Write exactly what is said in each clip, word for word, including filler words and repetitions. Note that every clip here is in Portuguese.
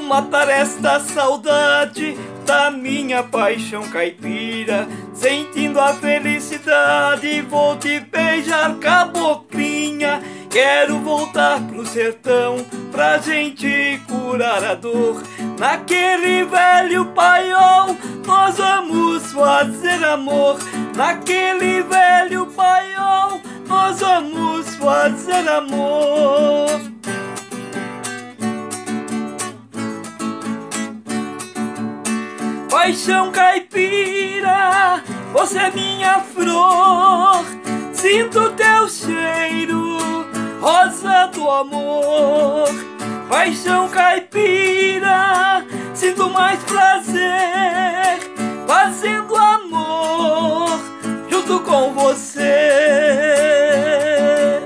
matar esta saudade da minha paixão caipira. Sentindo a felicidade, vou te beijar, caboclinha. Quero voltar pro sertão pra gente curar a dor. Naquele velho paiol nós vamos fazer amor. Naquele velho paiol nós vamos fazer amor. Paixão caipira, você é minha flor. Sinto teu cheiro, rosa do amor. Paixão caipira, sinto mais prazer fazendo amor junto com você.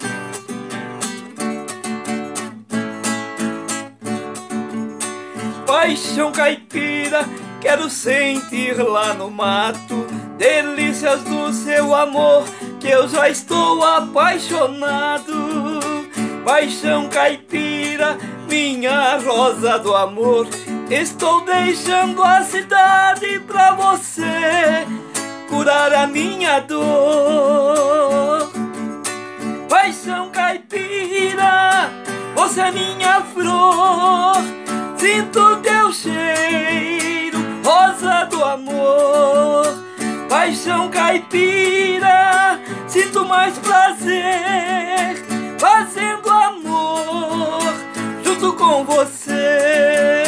Paixão caipira, quero sentir lá no mato delícias do seu amor, que eu já estou apaixonado. Paixão caipira, minha rosa do amor, estou deixando a cidade pra você curar a minha dor. Paixão caipira, você é minha flor. Sinto teu cheiro, rosa do amor. Paixão caipira, sinto mais prazer fazendo amor junto com você.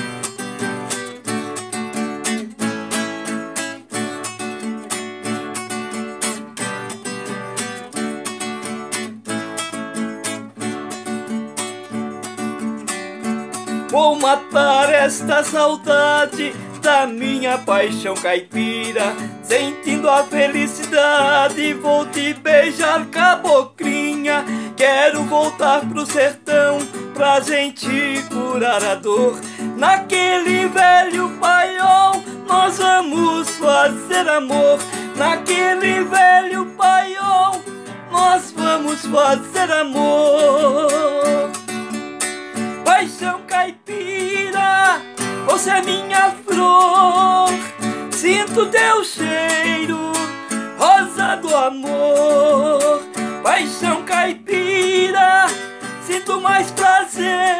Vou matar esta saudade da minha paixão caipira. Sentindo a felicidade, vou te beijar, caboclinha. Quero voltar pro sertão pra gente curar a dor. Naquele velho paiol nós vamos fazer amor. Naquele velho paiol nós vamos fazer amor. Paixão caipira, você é minha flor. Sinto teu cheiro, rosa do amor. Paixão caipira, sinto mais prazer